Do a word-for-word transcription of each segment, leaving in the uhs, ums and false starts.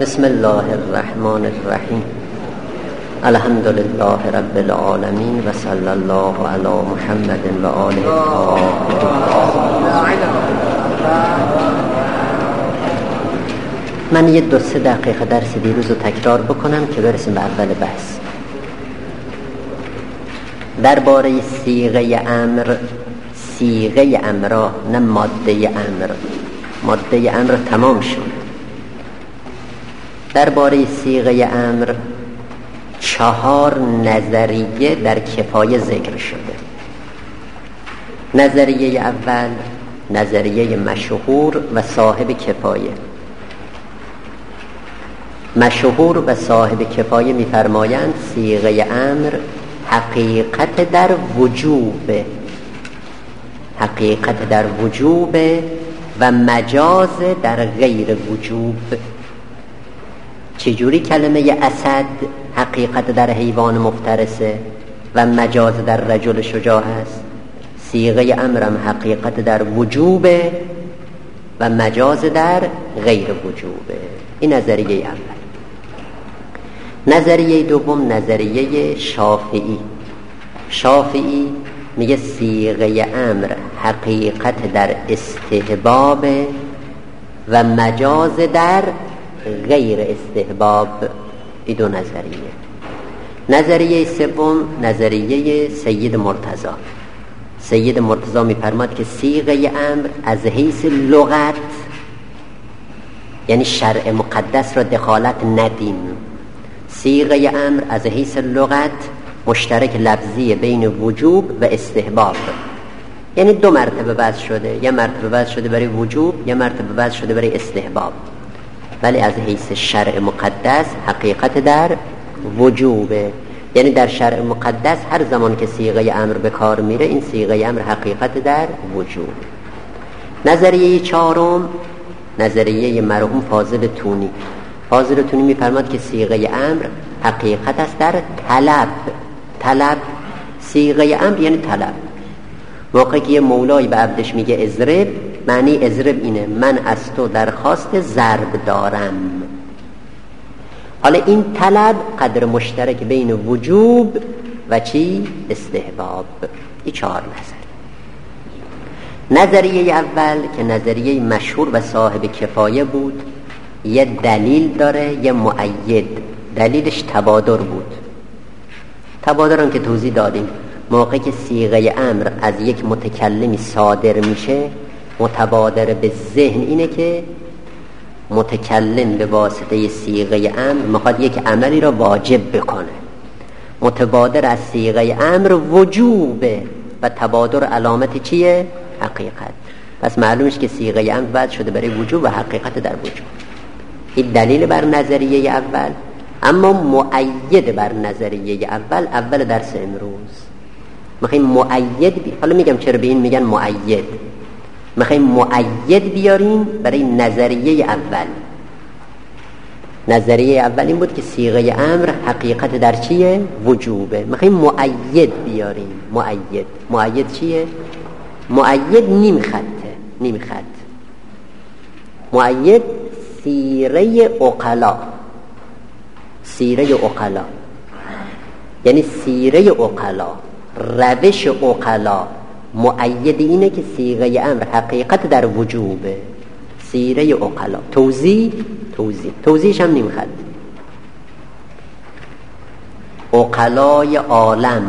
بسم الله الرحمن الرحیم. الحمد لله رب العالمین و صلی الله علی محمد و آله الطاهرین. من یه دو سه دقیقه درس دیروز رو تکرار بکنم که برسیم به اول بحث. درباره صیغه امر، صیغه امر نه ماده امر، ماده امر تمام شد. درباره صیغه امر چهار نظریه در کفایه ذکر شده. نظریه اول نظریه مشهور و صاحب کفایه. مشهور و صاحب کفایه می‌فرمایند صیغه امر حقیقت در وجوب، حقیقت در وجوب و مجاز در غیر وجوب. چجوری کلمه اسد حقیقت در حیوان مفترسه و مجاز در رجل شجاع هست؟ صیغه امرم حقیقت در وجوب و مجاز در غیر وجوبه. این نظریه اول. نظریه دوم نظریه شافعی. شافعی میگه صیغه امر حقیقت در استحباب و مجاز در غیر استحباب. این دو نظریه. نظریه سوم نظریه سید مرتضی. سید مرتضی می‌فرماد که صیغه امر از حیث لغت، یعنی شرع مقدس را دخالت ندیم. صیغه امر از حیث لغت مشترک لفظی بین وجوب و استحباب، یعنی دو مرتبه وضع شده، یه مرتبه وضع شده برای وجوب، یه مرتبه وضع شده برای استحباب، ولی از حیث شرع مقدس حقیقت در وجوبه. یعنی در شرع مقدس هر زمان که صیغه امر به کار میره این صیغه امر حقیقت در وجوب. نظریه چهارم نظریه مرحوم فاضل تونی. فاضل تونی میفرماد که صیغه امر حقیقت است در طلب. طلب صیغه امر یعنی طلب. موقعی که یه مولایی به عبدش میگه اضرب، معنی اضرب اینه من از تو درخواست ضرب دارم. حالا این طلب قدر مشترک بین وجوب و چی؟ استحباب. این چهار نظر. نظریه اول که نظریه مشهور و صاحب کفایه بود، یه دلیل داره یه مؤید. دلیلش تبادر بود. تبادر هم که توضیح دادیم، موقعی که صیغه امر از یک متکلمی صادر میشه، متبادر به ذهن اینه که متکلم به واسطه صیغه امر میخواد یک عملی را واجب بکنه. متبادر از صیغه امر وجوبه و تبادر علامت چیه؟ حقیقت. پس معلومش که صیغه امر وضع شده برای وجوب و حقیقت در وجوب. این دلیل بر نظریه اول. اما مؤید بر نظریه اول اول درس امروز میخوایم مؤید بی... حالا میگم چرا به این میگن مؤید. میخوایم مؤید بیاریم برای نظریه اول. نظریه اول این بود که صیغه امر حقیقت در چیه؟ وجوبه. میخوایم مؤید بیاریم. مؤید مؤید چیه؟ مؤید نیم خطه. نیم خط. مؤید سیره عقلا. سیره عقلا یعنی سیره عقلا، روش عقلا. مؤید اینه که صیغه امر حقیقت در وجوبه. سیره عقلا. توضیح توضیح توضیحش هم نیم خط. عقلای عالم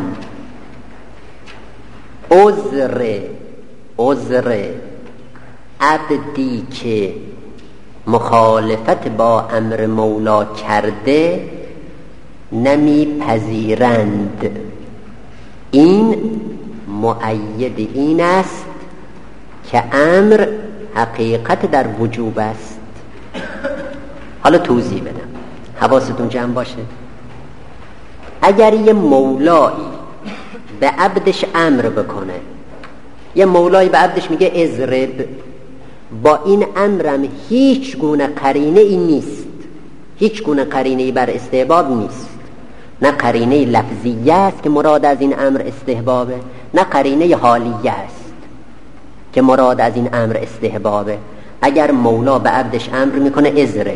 عذر عذر عبدی که مخالفت با امر مولا کرده نمی پذیرند. این مؤید این است که امر حقیقت در وجوب است. حالا توضیح بدم، حواستون جمع باشه. اگر یه مولایی به عبدش امر بکنه، یه مولایی به عبدش میگه اضرب، با این امرم هیچ گونه قرینه ای نیست، هیچ گونه قرینه ای بر استحباب نیست. نه قرینه لفظیه است که مراد از این امر استحبابه، نه قرینه حالیه است که مراد از این امر استحبابه. اگر مولا به عبدش امر میکنه اضرب،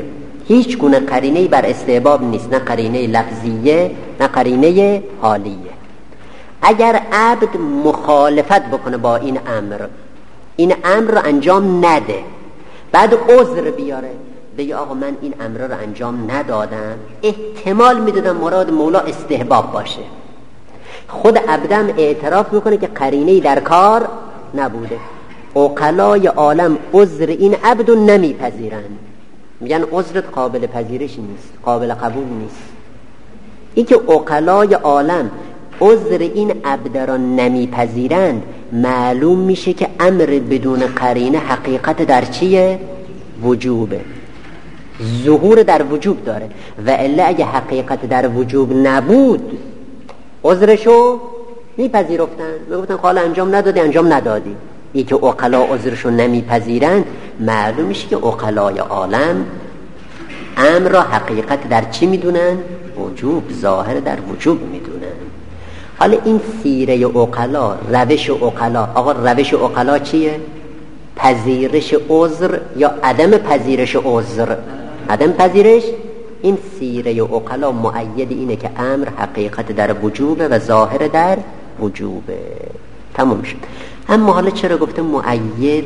هیچ گونه قرینه‌ای بر استحباب نیست، نه قرینه لفظیه نه قرینه حالیه. اگر عبد مخالفت بکنه با این امر، این امر رو انجام نده، بعد عذر بیاره بگه آقا من این امر رو انجام ندادم، احتمال میدادم مراد مولا استحباب باشه، خود عبدم اعتراف میکنه که قرینه‌ای در کار نبوده، عقلای عالم عذر این عبد رو نمیپذیرند، میگن عذرت قابل پذیرش نیست، قابل قبول نیست. این که عقلای عالم عذر این عبد را نمیپذیرند، معلوم میشه که امر بدون قرینه حقیقت در چیه؟ وجوبه، ظهور در وجوب داره. و الا اگه حقیقت در وجوب نبود عذرشو میپذیرفتن، میگفتن حالا انجام ندادی انجام ندادی. این که عقلا عذرشو نمیپذیرند، معلوم میشه که عقلای عالم امر را حقیقت در چی میدونن؟ وجوب، ظاهر در وجوب میدونن. حالا این سیره عقلا، روش عقلا، آقا روش عقلا چیه؟ پذیرش عذر یا عدم پذیرش عذر؟ عدم پذیرش. این سیره عقلا مؤید اینه که امر حقیقت در وجوبه و ظاهر در وجوبه. تمام شد. اما حالا چرا گفته مؤید؟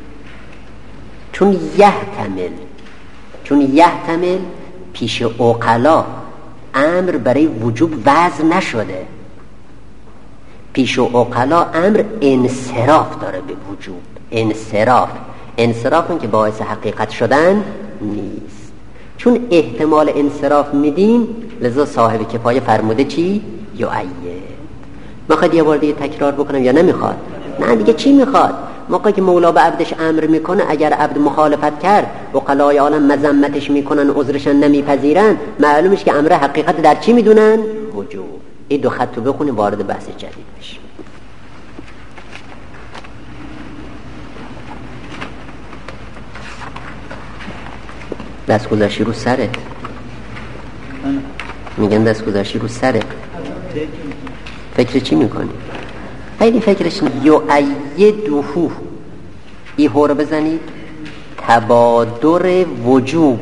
چون یحتمل چون یحتمل پیش عقلا امر برای وجوب وضع نشده، پیش عقلا امر انصراف داره به وجوب. انصراف انصراف اون که باعث حقیقت شدن نیست. چون احتمال انصراف میدیم، لذا صاحب کفایه فرموده چی؟ یؤید. میخواد یه بار دیگه تکرار بکنم یا نمیخواد؟ نه دیگه چی میخواد؟ موقعی که مولا به عبدش امر میکنه، اگر عبد مخالفت کرد عقلای عالم مذمتش میکنن، عذرشن نمیپذیرن، معلومش که امر حقیقت در چی میدونن؟ وجوب. این دو خط رو بخونیم وارد بحث جدید بشیم. دست گذاشتی رو سرت، میگن دست گذاشتی رو سرت، فکر چی میکنی؟ خیلی فکرش یؤیدهو، این هو رو بزنید، تبادر وجوب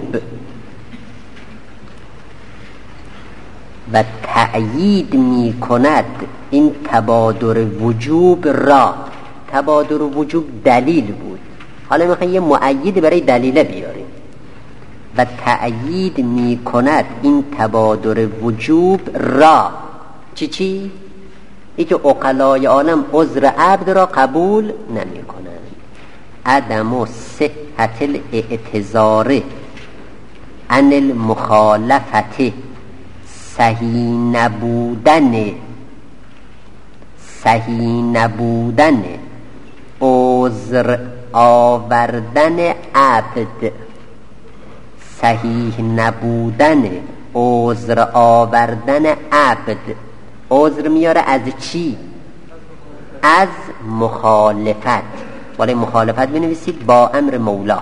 و تأیید میکند این تبادر وجوب را. تبادر وجوب دلیل بود، حالا میخوایم یه مؤید برای دلیله بیاریم. و تأیید میکند این تبادر وجوب را. چی چی؟ ای که عقلای عالم عذر عبد را قبول نمی کنند. عدم و صحت الاعتذار عن المخالفت، صحیح نبودن صحیح نبودن عذر آوردن عبد، صحیح نبودن عذر آوردن عبد. عذر میاره از چی؟ از مخالفت. ولی مخالفت بنویسید با امر مولا.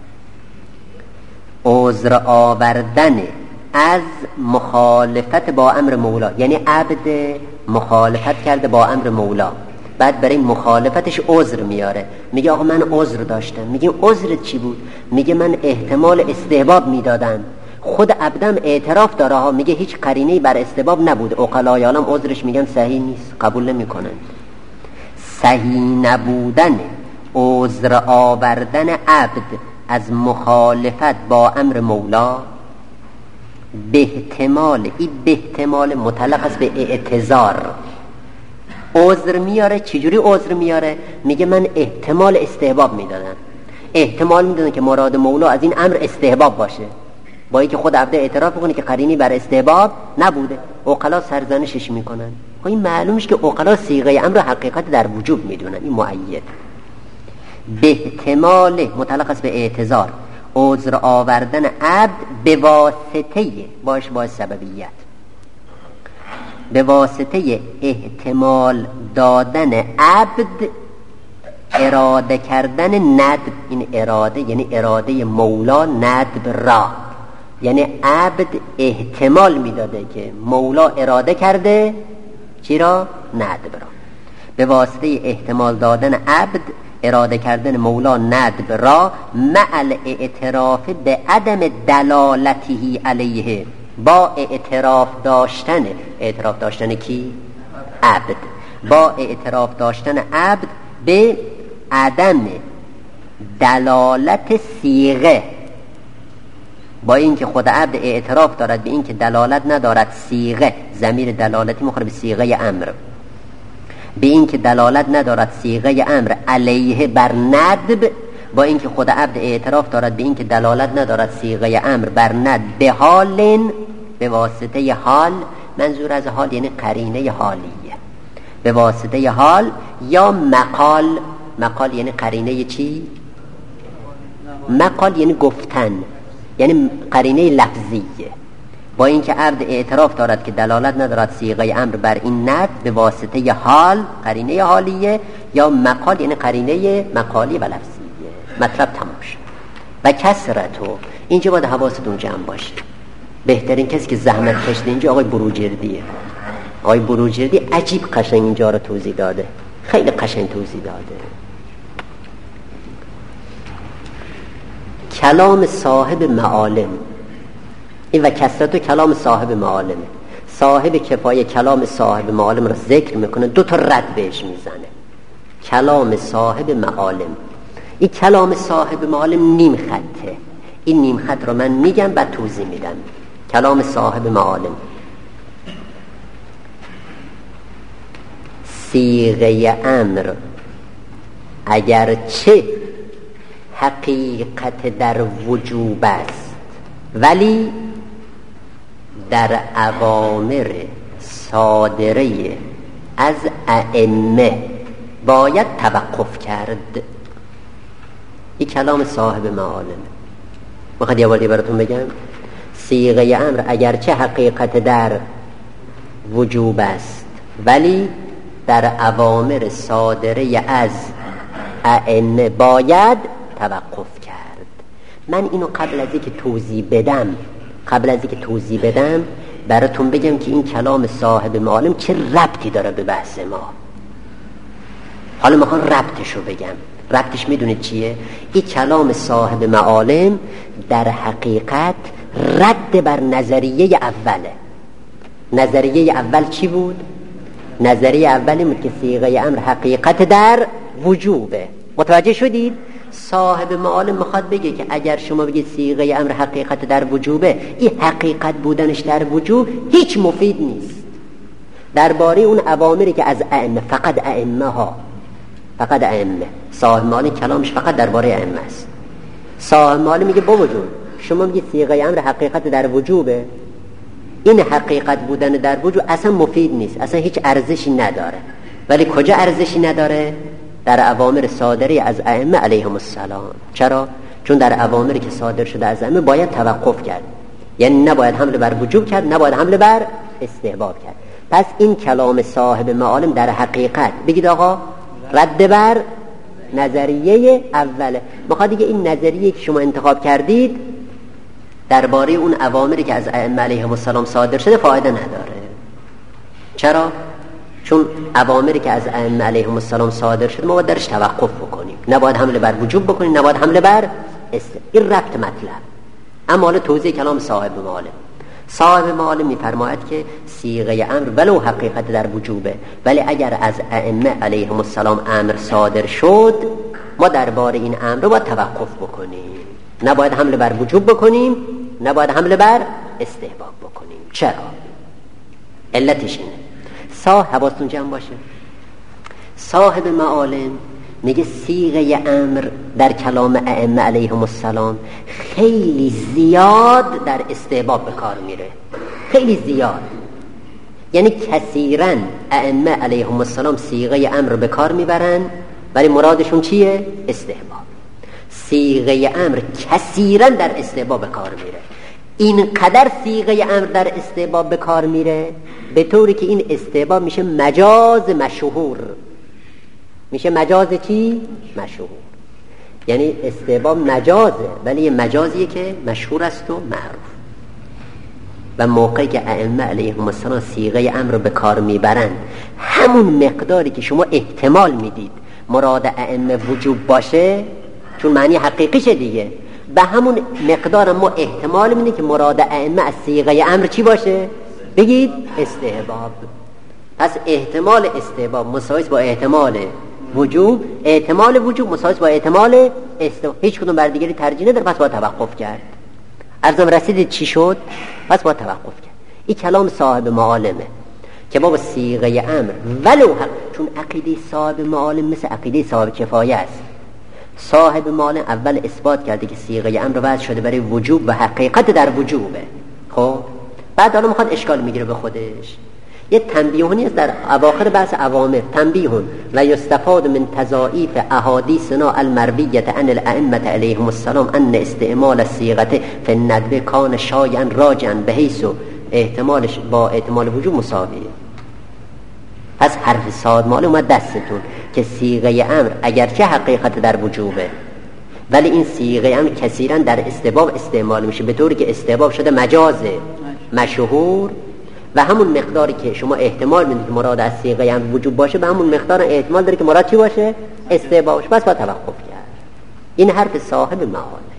عذر آوردن از مخالفت با امر مولا، یعنی عبد مخالفت کرده با امر مولا، بعد برای مخالفتش عذر میاره، میگه آقا من عذر داشتم. میگه عذرت چی بود؟ میگه من احتمال استحباب میدادم. خود عبدم اعتراف داره ها، میگه هیچ قرینه‌ای بر استحباب نبود. عقلای عالم عذرش میگن صحیح نیست، قبول نمیکنن. صحیح نبودن عذر آوردن عبد از مخالفت با امر مولا به احتمال، این به احتمال مطلق است به اعتذار. عذر میاره. چجوری عذر میاره؟ میگه من احتمال استحباب میدادم، احتمال میدادم که مراد مولا از این امر استحباب باشه، با اینکه خود عبد اعتراف میکنه که قرینی بر استحباب نبوده. عقلا سرزنشش میکنن. خب این معلومش که عقلا صیغه امر حقیقت در وجوب میدونن. این مؤید به احتمال مطلق است به اعتذار عذر آوردن عبد به واسطه باش باش سببیت، به واسطه احتمال دادن عبد اراده کردن ندب. این اراده یعنی اراده مولا ندب را، یعنی عبد احتمال میداده که مولا اراده کرده چی را؟ ندب را. به واسطه احتمال دادن عبد اراده کردن مولا ندب را مع الاعتراف به عدم دلالته علیه، با اعتراف داشتن اعتراف داشتن کی؟ عبد. با اعتراف داشتن عبد به عدم دلالت صیغه، با اینکه خود عبد اعتراف دارد به اینکه دلالت ندارد صیغه، ضمیر دلالتی مخاطب صیغه امر، به اینکه دلالت ندارد صیغه امر علیه بر ندب، با اینکه خود عبد اعتراف دارد به اینکه دلالت ندارد صیغه امر بر ندب، به حال، به واسطه حال، منظور از حال یعنی قرینه حالیه، به واسطه حال یا مقال. مقال یعنی قرینه چی؟ مقال یعنی گفتن، یعنی قرینه لفظیه. با اینکه عبد اعتراف دارد که دلالت ندارد صیغه امر بر این ند، به واسطه حال، قرینه حالیه، یا مقال یعنی قرینه مقالی و لفظیه. مطلب تمام شد. و کسرتو، اینجا باید حواستون جمع باشه. بهترین کسی که زحمت کشیده اینجا آقای بروجردیه. آقای بروجردی عجیب قشنگ اینجا رو توضیح داده، خیلی قشنگ توضیح داده. کلام صاحب معالم، این و کسرت و کلام صاحب معالم، صاحب کفایه کلام صاحب معالم رو ذکر میکنه، دو تا رد بهش میزنه. کلام صاحب معالم، این کلام صاحب معالم نیم خطه، این نیم خط رو من میگم بعد توضیح میدم. کلام صاحب معالم، صیغه امر اگرچه حقیقت در وجوب است، ولی در اوامر صادره از ائمه باید توقف کرد. این کلام صاحب معالم. میخواد یه باری براتون بگم. صیغه امر اگرچه حقیقت در وجوب است، ولی در اوامر صادره از ائمه باید توقف کرد. من اینو قبل از اینکه توضیح بدم قبل از اینکه توضیح بدم براتون بگم که این کلام صاحب معالم چه ربطی داره به بحث ما. حالا میخوام ربطشو بگم. ربطش میدونید چیه؟ این کلام صاحب معالم در حقیقت رد بر نظریه اوله. نظریه اول چی بود؟ نظریه اولی بود که صیغه امر حقیقت در وجوبه. متوجه شدید؟ صاحب معالم میخواد بگه که اگر شما بگید صیغه امر حقیقت در وجوبه، این حقیقت بودنش در وجوب هیچ مفید نیست. درباره اون اوامری که از ائمه، فقط ائمه ها، فقط ائمه، صاحب معالم کلامش فقط درباره ائمه است. صاحب معالم میگه بابا جون شما میگید صیغه امر حقیقت در وجوبه، این حقیقت بودن در وجوب اصلا مفید نیست، اصلا هیچ ارزشی نداره. ولی کجا ارزشی نداره؟ در اوامر صادره از ائمه علیهم السلام. چرا؟ چون در اوامری که صادر شده از ائمه باید توقف کرد، یعنی نباید حمله بر وجوب کرد، نباید حمله بر استحباب کرد. پس این کلام صاحب معالم در حقیقت بگید آقا رد بر نظریه اوله. میخواد دیگه این نظریه که شما انتخاب کردید درباره اون اوامری که از ائمه علیهم السلام صادر شده فایده نداره. چرا؟ چون اوامری که از ائمه علیهم السلام صادر شده ما باید درش توقف بکنیم، نباید حمله بر وجوب بکنیم، نباید حمله بر است. این ربط مطلب. اما حالا توضیح کلام صاحب معالم. صاحب معالم میفرماید که صیغه امر ولو حقیقت در وجوبه، ولی اگر از ائمه علیهم السلام امر صادر شد ما درباره این امر رو باید توقف بکنیم، نباید حمله بر وجوب بکنیم، نباید حمله بر استحباب بکنیم. چرا؟ علتش اینه. صاحب حواستون جمع باشه. صاحب معالم میگه صیغه امر در کلام ائمه علیهم السلام خیلی زیاد در استحباب به کار میره، خیلی زیاد. یعنی کثیرا ائمه علیهم السلام صیغه امر به کار میبرن ولی مرادشون چیه؟ استحباب. صیغه امر کثیرا در استحباب به کار میره. اینقدر صیغه امر در استحباب به کار میره به طوری که این استحباب میشه مجاز مشهور. میشه مجاز چی؟ مشهور. یعنی استحباب مجازه ولی یه مجازیه که مشهور است و معروف. و موقعی که ائمه علیهم السلام صیغه امر رو به کار میبرن همون مقداری که شما احتمال میدید مراد ائمه وجوب باشه، چون معنی حقیقیشه دیگه، به همون مقدار ما احتمال میده که مراد ائمه از صیغه امر چی باشه؟ بگید استحباب. پس احتمال استحباب مساوی با احتمال وجوب، احتمال وجوب مساوی با احتمال استحباب، هیچ کدوم بر دیگری ترجیح نداره، پس با توقف کرد. عرضم رسیدید چی شد؟ پس با توقف کرد. این کلام صاحب معالمه که بابا صیغه امر ولو حق، چون عقیده صاحب معالم مثل عقیده صاحب کفایه است. صاحب معالم اول اثبات کرده که صیغه امر وضع شده برای وجوب و حقیقت در وجوبه. خب بعد حالا میخواد اشکال میگیره به خودش. یه تنبیهونی است در اواخر بحث اوامر، تنبیهون و یستفاد من تضاعیف احادیثنا المرویه عن الائمه علیهم السلام ان استعمال الصیغه فی الندب کان شایعا راجعا بحیث احتمالش با احتمال وجوب مساویه. پس حرف صاد مال اومد دستتون که صیغه امر اگرچه حقیقت در وجوبه، ولی این صیغه امر کثیرا در استحباب استعمال میشه، به طوری که استحباب شده مجاز مشهور و همون مقداری که شما احتمال میدید که مراد از صیغه امر وجوب باشه، به همون مقدار احتمال داره که مراد چی باشه؟ استحباب باشه. بس با توقف کرد. این حرف صاحب معاله.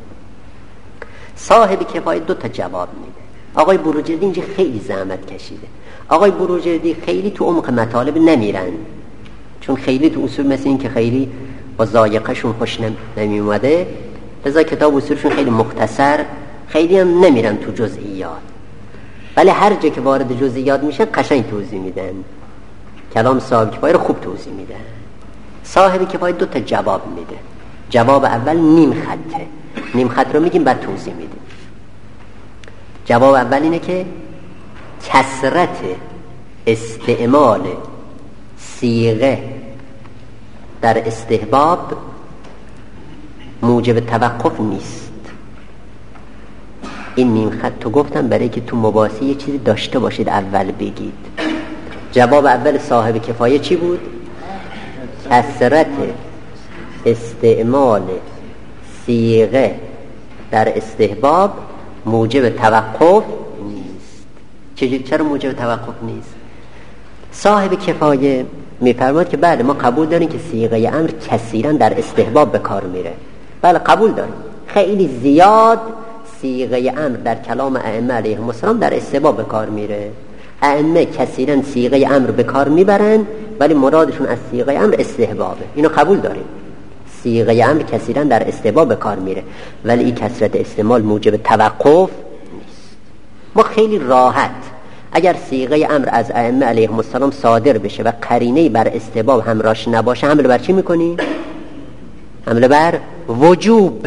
صاحب کفایه دو تا جواب میده. آقای بروجردی اینجا خیلی زحمت کشیده. آقای بروجردی خیلی تو عمق مطالب نمیرن، چون خیلی تو اصول مثل این که خیلی با ذائقه شون خوش نمی اومده، لذا کتاب اصولشون خیلی مختصر، خیلی هم نمیرن تو جزئیات، ولی هر جا که وارد جزئیات میشن قشنگ توضیح میدن. کلام صاحب کفایه رو خوب توضیح میدن. صاحب کفایه دو تا جواب میده. جواب اول نیم خطه، نیم خط رو میگیم بعد توضیح میدیم. جواب اول اینه که کثرت استعمال صیغه در استحباب موجب توقف نیست. این نیم خط تو گفتم برای که تو مباحثه یه چیزی داشته باشید اول بگید. جواب اول صاحب کفایه چی بود؟ کثرت استعمال صیغه در استحباب موجب توقف نیست. چجوری؟ چرا موجب توقف نیست؟ صاحب کفایه میفرماد که بله ما قبول داریم که صیغه امر کثیرا در استحباب به کار میره. بله قبول داریم، خیلی زیاد صیغه امر در کلام ائمه علیهم السلام در استحباب به کار میره. ائمه کثیرا صیغه امر به کار میبرن، ولی مرادشون از صیغه امر استحبابه. اینو قبول داریم، صیغه امر کثیرا در استحباب به کار میره، ولی این کثرت استعمال موجب توقف نیست. ما خیلی راحت اگر صیغه امر از ائمه علیهم السلام صادر بشه و قرینه‌ای بر استحباب همراهش نباشه، حمله بر چی میکنیم؟ حمله بر وجوب.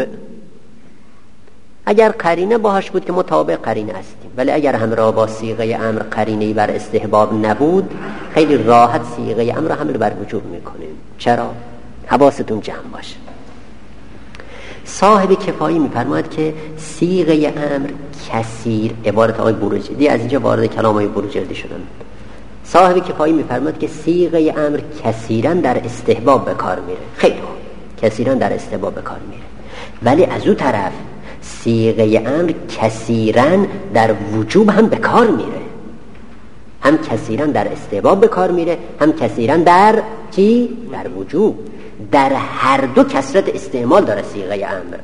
اگر قرینه باهاش بود که مطابق قرینه هستیم، ولی اگر همراه با صیغه امر قرینه‌ای بر استحباب نبود، خیلی راحت صیغه امر حمله بر وجوب میکنیم. چرا؟ حواستون جمع باشه. صاحب کفایی میفرماید که صیغه امر کثیر، عبارت آقای بروجردی، از اینجا وارد کلام آقای بروجردی شدن. صاحب کفایی میفرماید که صیغه امر کثیرا در استحباب به کار میره. خیلی خوب، کثیرا در استحباب به کار میره، ولی از اون طرف صیغه امر کثیرا در وجوب هم به کار میره. هم کثیرا در استحباب به کار میره، هم کثیرا در چی؟ در وجوب. در هر دو کثرت استعمال داره صیغه امر.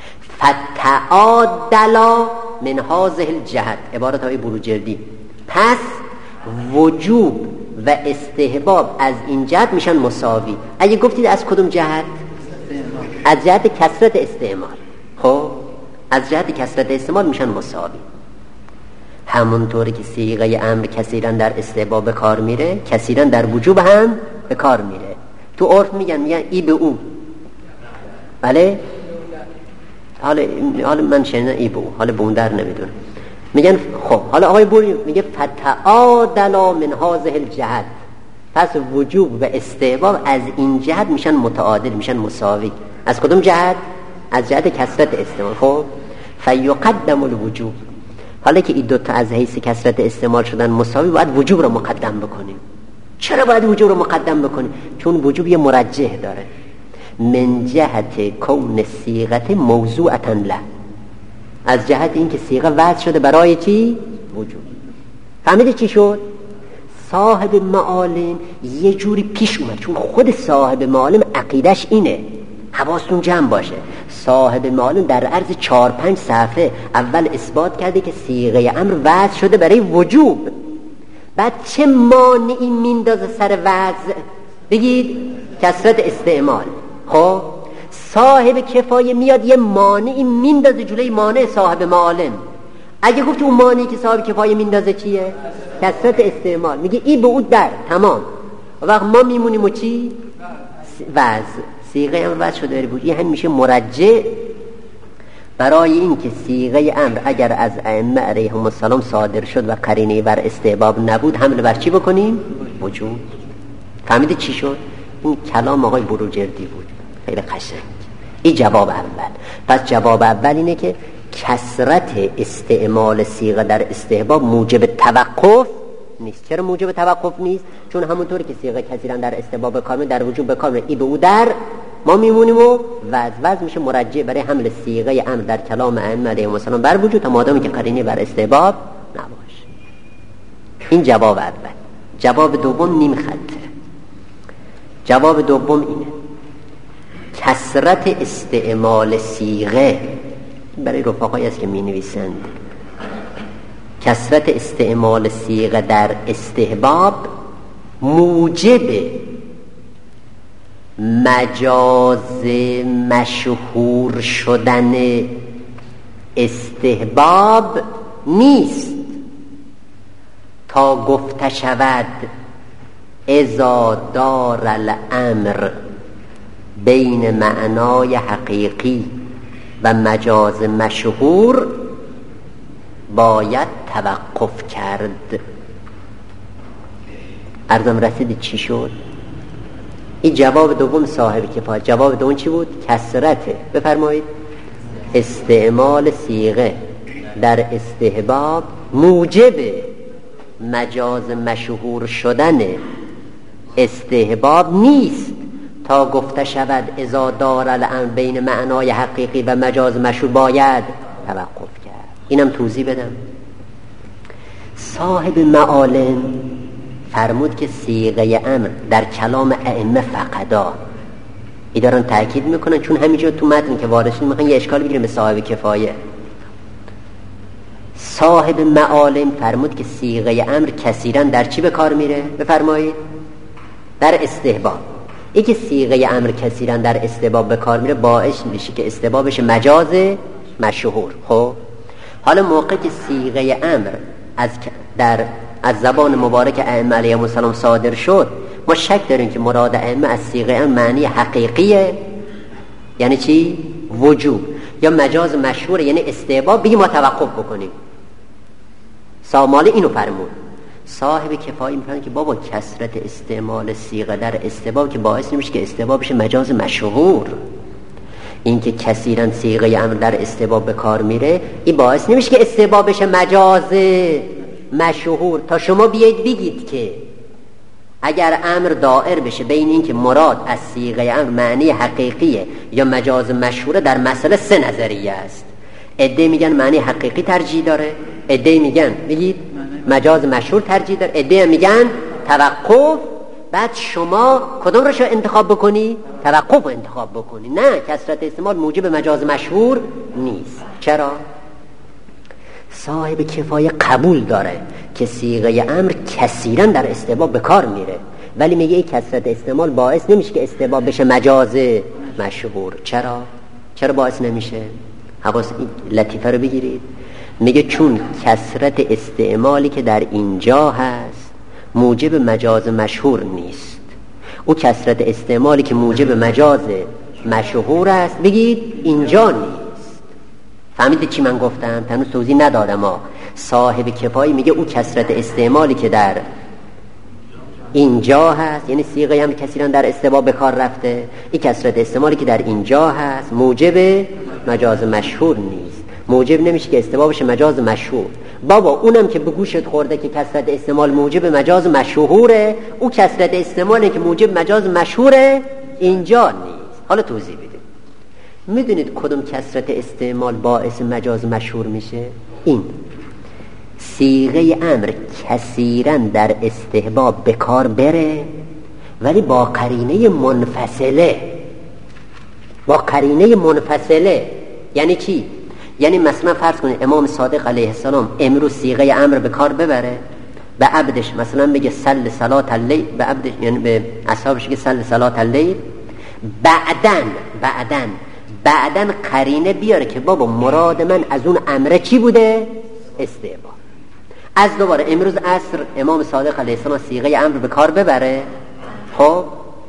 فتعادلا من هذه الجهت، عبارت های بروجردی، پس وجوب و استحباب از این جهت میشن مساوی. اگه گفتید از کدوم جهت؟ از جهت کثرت استعمال. خب از جهت کثرت استعمال میشن مساوی. همونطوری که صیغه امر کثیرا در استحباب به کار میره، کثیرا در وجوب هم به کار میره. تو عرف میگن میگن ای به او، بله؟ حالا حالا من شنیدم ای به او، حالا به اون در نمیدونم. میگن خب حالا آقای بوری میگه فتعادلا من هذه الجهت، پس وجوب و استحباب از این جهت میشن متعادل، میشن مساوی. از کدوم جهت؟ از جهت کثرت استعمال. خب فیقدم الوجوب، حالا که این دوتا از حیث کثرت استعمال شدن مساوی، باید وجوب رو مقدم بکنیم. چرا باید وجوب رو مقدم بکنیم؟ چون وجوب یه مرجح داره، من جهت کون صیغه موضوعة له، از جهت این که صیغه وضع شده برای چی؟ وجوب. فهمیدی چی شد؟ صاحب معالم یه جوری پیش اومد، چون خود صاحب معالم عقیدش اینه، حواستون جمع باشه. صاحب معالم در عرض چهار پنج صفحه اول اثبات کرده که صیغه امر وضع شده برای وجوب. بعد چه مانعی میندازه سر وضع؟ بگید کثرت استعمال. خب صاحب کفایه میاد یه مانعی میندازه جلوی مانع صاحب معالم. اگه گفت اون مانعی که صاحب کفایه میندازه چیه؟ کثرت استعمال. میگه ای به اون در تمام. وقت ما میمونیم و چی؟ وضع. صیغه امر وضع شده برای وجوب. این هم میشه مرجع برای این که صیغه امر اگر از ائمه علیهم السلام صادر شد و قرینه بر استحباب نبود، حمل بر چی بکنیم؟ وجوب. فهمیدید چی شد؟ این کلام آقای بروجردی بود، خیلی قشنگ. این جواب اول. پس جواب اول اینه که کثرت استعمال صیغه در استحباب موجب توقف نیست. چرا موجب توقف نیست؟ چون همونطوری که صیغه کثیرا در استحباب کامل در وجوب به کامل، ای به او در ما میمونیم و وضع وضع میشه مرجع برای حمل صیغه امر در کلام ائمه علیهم السلام بر وجود، تا مادامی که قرینه بر استحباب نباشه. این جواب اول. جواب دوم نیم خطه. جواب دوم اینه کثرت استعمال صیغه برای رفقایی است که می نویسند، کثرت استعمال صیغه در استحباب موجب مجاز مشهور شدن استحباب نیست تا گفته شود اذا دار الامر بین معنای حقیقی و مجاز مشهور باید توقف کرد. عرضم رسید چی شد؟ این جواب دوم صاحب کفایه. جواب دوم چی بود؟ کثرته. بفرمایید. استعمال صیغه در استحباب موجب مجاز مشهور شدن استحباب نیست تا گفته شود اذا دار الامر بین معنای حقیقی و مجاز مشهور باید توقف کرد. اینم توضیح بدم. صاحب معالم فرمود که صیغه امر در کلام ائمه فقدا. ای دارن تاکید میکنن، چون همینجا تو متن که وارد شد میخوان یه اشکال بگیریم به صاحب کفایه. صاحب معالم فرمود که صیغه امر کثیرا در چی به کار میره؟ بفرمایید. در استحباب. ای که صیغه امر کثیرا در استحباب به کار میره باعث میشه که استحبابش مجاز مشهور. خب حالا موقع که صیغه امر از در از زبان مبارک ائمه علیهم السلام صادر شد، ما شک داریم که مراد ائمه از صیغه امر معنی حقیقیه، یعنی چی؟ وجوب، یا مجاز مشهور یعنی استحباب، بگیم ما توقف بکنیم. سامال اینو فرمود. صاحب کفایه میفهمه که بابا کثرت استعمال صیغه در استحباب که باعث نمیشه که استحباب بشه مجاز مشهور. این که کثیرا صیغه امر در استحباب به کار میره، این باعث نمیشه که استحباب بشه مجاز مشهور. تا شما بیاید بگید که اگر امر دائر بشه بین این که مراد از صیغه امر معنی حقیقیه یا مجاز مشهوره، در مسئله سه نظریه است. عده میگن معنی حقیقی ترجیح داره، عده میگن بگید مجاز مشهور ترجیح داره، عده میگن توقف. بعد شما کدوم رو انتخاب بکنی؟ توقف رو انتخاب بکنی. نه، کثرت استعمال موجب مجاز مشهور نیست. چرا؟ صاحب کفایه قبول داره که صیغه امر کثیرا در استحباب به کار میره، ولی میگه این کثرت استعمال باعث نمیشه که استحباب بشه مجاز مشهور. چرا؟ چرا باعث نمیشه؟ حواس لطیفه رو بگیرید. میگه چون کثرت استعمالی که در اینجا هست موجب مجاز مشهور نیست. او کثرت استعمالی که موجب مجاز مشهور است بگید اینجا نیست. فهمیدید چی من گفتم؟ هنوز توضیح ندادم. ها صاحب کفایه میگه او کثرت استعمالی که در اینجا هست، یعنی صیغه هم کثیرا در استحباب به کار رفته، این کثرت استعمالی که در اینجا هست موجب مجاز مشهور نیست. موجب نمیشه که استحبابش مجاز مشهور. بابا اونم که به گوشت خورده که کثرت استعمال موجب مجاز مشهوره، او کثرت استعمالی که موجب مجاز مشهوره اینجا نیست. حالا توضیح بدیم. میدونید کدوم کثرت استعمال باعث مجاز مشهور میشه؟ این صیغه امر کثیراً در استحباب به کار بره، ولی با قرینه منفصله. با قرینه منفصله یعنی چی؟ یعنی مثلا فرض کنید امام صادق علیه السلام امروز صیغه امر به کار ببره، به عبدش مثلا بگه صل صلات اللیل، به عبدش یعنی به اصحابش بگه صل صلات اللیل، بعدن بعدن بعدن قرینه بیاره که بابا مراد من از اون امره چی بوده؟ استحباب. از دوباره امروز عصر امام صادق علیه السلام صیغه امر به کار ببره، خب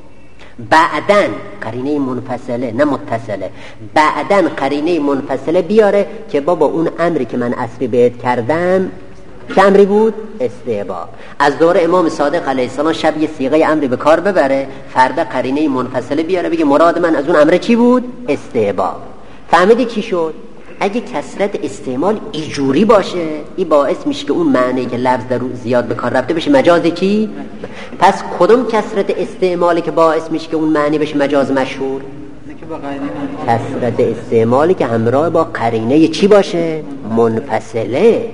بعدن قرینه منفصله نه متصله، بعدن قرینه منفصله بیاره که بابا اون امری که من اصلی بهت کردم چه امری بود؟ استحباب. از دوره امام صادق علیه السلام شب یه صیغه امری به کار ببره، فردا قرینه منفصله بیاره بگه مراد من از اون امر چی بود؟ استحباب. فهمیدی چی شد؟ اگه کثرت استعمال ایجوری باشه، این باعث میشه که اون معنی که لفظ در رو زیاد به کار رفته بشه مجاز چی؟ پس کدوم کثرت استعمالی که باعث میشه که اون معنی بشه مجاز مشهور؟ کثرت استعمالی که همراه با قرینه چی باشه؟ منفصله.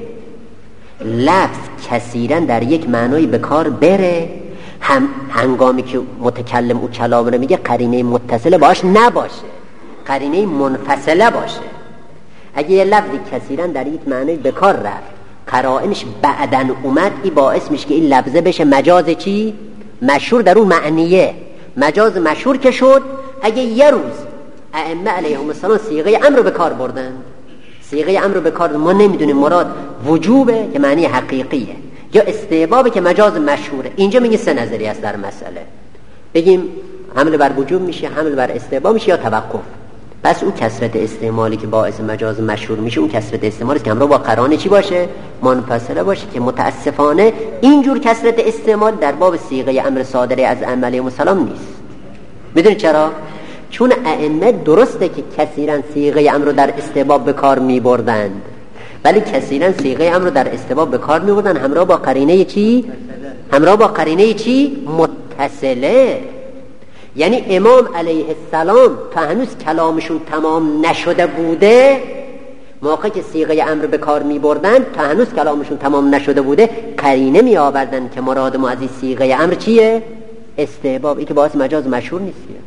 لفظ کثیرا در یک معنی به کار بره، هم هنگامی که متکلم او کلام رو میگه قرینه متصله باش نباشه، قرینه منفصله باشه. اگه یه لفظی کثیرا در یک معنی به کار رفت، قرائنش بعدن اومد، این باعث میشه که این لفظه بشه مجاز چی؟ مشهور در اون معنیه. مجاز مشهور که شد، اگه یه روز ائمه علیهم السلام صیغه امر رو به کار بردن، صیغه امر رو به کار، ما نمیدونیم مراد وجوبه که معنی حقیقیه یا استحبابه که مجاز مشهوره. اینجا میگه سه نظری است در مسئله، بگیم حمل بر وجوب میشه، حمل بر استحباب میشه یا توقف. پس اون کثرت استعمالی که باعث مجاز مشهور میشه، اون کثرت استعمالی که همراه با قرانه چی باشه؟ منفصله باشه، که متاسفانه اینجور کثرت استعمال در باب صیغه امر صادره از ائمه علیهم السلام نیست. میدونید چرا؟ چون ائمه درسته که کثیرا صیغه امر رو در استحباب به کار میبردند، ولی کثیرا صیغه امر رو در استحباب به کار میبردن همراه با قرینه چی؟ همراه با قرینه چی؟ متصله. یعنی امام علیه السلام تا هنوز کلامشون تمام نشده بوده، موقع که صیغه امر به کار می بردن تا هنوز کلامشون تمام نشده بوده، قرینه می آوردن که مراد ما از این صیغه امر چیه؟ استحباب. این که باعث مجاز مشهور نیستیه.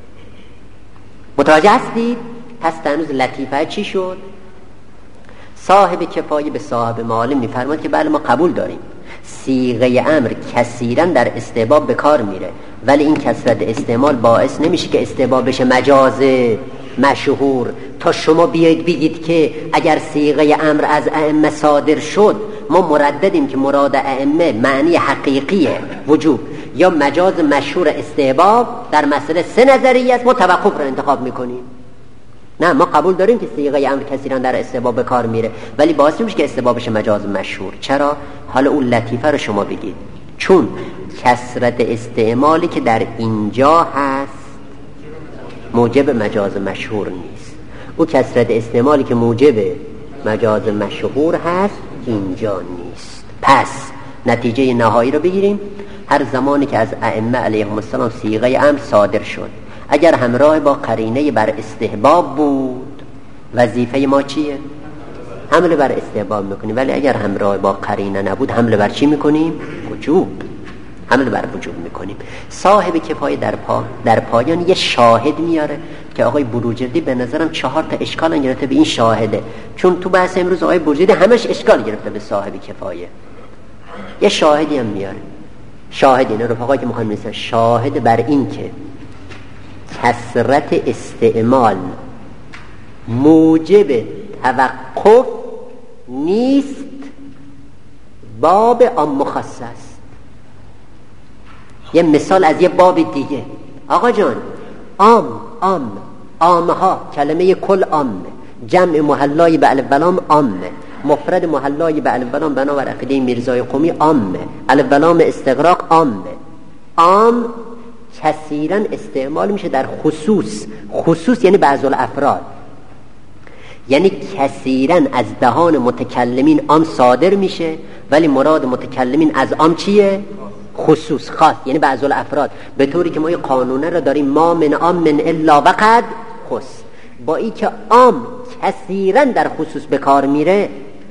متوجه هستید؟ پس تا هنوز لطیفه چی شد؟ صاحب کفایه به صاحب معالم می فرماد که بله ما قبول داریم صیغه امر کثیرا در استحباب به کار میره، ولی این کثرت استعمال باعث نمیشه که استحباب بشه مجاز مشهور. تا شما بیاید بگید که اگر صیغه امر از ائمه صادر شد، ما مرددیم که مراد ائمه معنی حقیقیه وجوب یا مجاز مشهور استحباب، در مسئله سه نظریه است، ما توقف رو انتخاب میکنیم. نه، ما قبول داریم که صیغه امر کثیرا در استحباب به کار میره، ولی باعث نمیشه که استحباب بشه مجاز مشهور. چرا؟ حالا اون لطیفه رو شما بگید. چون کثرت استعمالی که در اینجا هست موجب مجاز مشهور نیست. او کثرت استعمالی که موجب مجاز مشهور هست اینجا نیست. پس نتیجه نهایی رو بگیریم. هر زمانی که از ائمه علیهم السلام صیغه امر صادر شد، اگر همراه با قرینه بر استحباب بود، وظیفه ما چیه؟ حمله بر استحباب میکنیم. ولی اگر همراه با قرینه نبود، حمله بر چی میکنیم؟ وجوب. حمله بر وجوب میکنیم. صاحب کفایه در پا در پایان یه شاهد میاره که آقای بروجردی به نظرم چهار تا اشکال گرفته به این شاهده، چون تو بحث امروز آقای بروجردی همش اشکال گرفته به صاحب کفایه. یه شاهدی هم میاره. شاهد اینه رفقایی که میخوان مثلا شاهد بر این که کثرت استعمال موجب توقف نیست، باب عام مخصص. یه مثال از یه باب دیگه. آقا جان، عام عام عامها، کلمه کل عام، جمع محلای به الف و لام عامه، مفرد محلای به الف و لام بنابر عقیده میرزای قمی عامه، الف و لام استغراق عامه. عام کثیرا استعمال میشه در خصوص. خصوص یعنی بعض الافراد، یعنی کثیرا از دهان متکلمین عام صادر میشه، ولی مراد متکلمین از عام چیه؟ خصوص، خاص، یعنی بعض الافراد. به طوری که ما یه قانونه رو داریم، ما من عام من الا وقد خص. با این که عام کثیرا در خصوص به کار میره،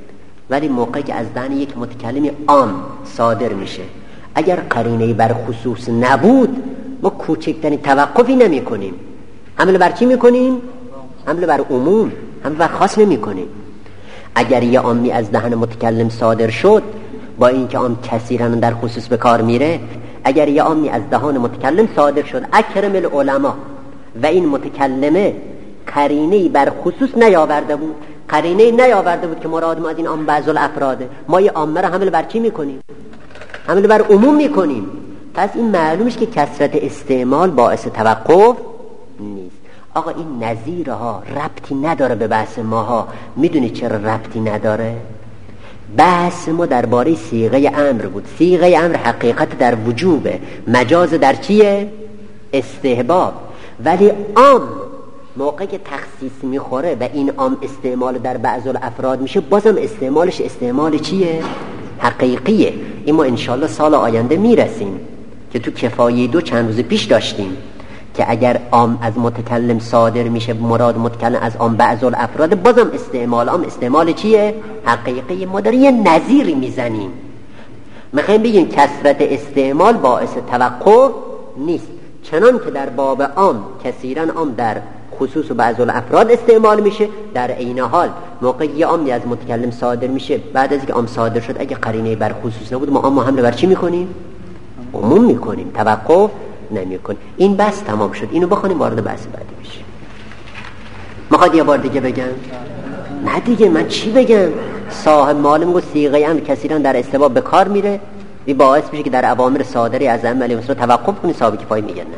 ولی موقعی که از دهن یک متکلم عام صادر میشه اگر قرینه بر خصوص نبود ما کوچکترین توقفی نمی کنیم. حمله بر چی میکنیم؟ حمله بر عموم، حمله بر خاص نمی کنیم. اگر یه عامی از دهن متکلم صادر شد با اینکه عام کثیرا در خصوص به کار میره، اگر یه عامی از دهان متکلم صادر شد اکرم العلماء و این متکلمه قرینه‌ای بر خصوص نیاورده بود، قرینه‌ای نیاورده بود که مراد ما از این عام بعض الافراده، ما یه عامه رو حمله بر چی میکنیم؟ حمله بر عموم میکنیم. پس این معلومش که کثرت استعمال باعث توقف نیست. آقا این نظیرها ربطی نداره به بحث ماها. میدونی چرا ربطی نداره؟ بحث ما درباره صیغه امر بود. صیغه امر حقیقت در وجوبه، مجاز در چیه؟ استحباب. ولی عام موقعی که تخصیص میخوره و این عام استعمال در بعض الافراد میشه، بازم استعمالش استعمال چیه؟ حقیقیه. این ما انشالله سال آینده میرسیم که تو کفایه دو چند روز پیش داشتیم که اگر عام از متکلم صادر میشه مراد متکلم از عام بعض الافراد، بازم استعمال عام استعمال چیه؟ حقیقی. ما داریم یه نظیری میزنیم، میخوایم بگیم کثرت استعمال باعث توقف نیست، چنان که در باب عام کثیرا عام در خصوص و بعض الافراد استعمال میشه، در عین حال موقعی یه عامی از متکلم صادر میشه بعد از اینکه عام صادر شد اگه قرینه بر خصوص نبود ما عام حمله بر چی میکنیم؟ عموم میکنیم، توقف نمیکنیم. این بس تمام شد. اینو بخونیم وارد بحث بعدی بشیم. میخواد یه بار دیگه بگم؟ نه دیگه من چی بگم؟ صاحب مال میگه صیغه امر کثیرا در استباب به کار میره، این باعث میشه که در اوامر صادری از ائمه علیهم السلام توقف کنی. صاحب کفایه میگن نه،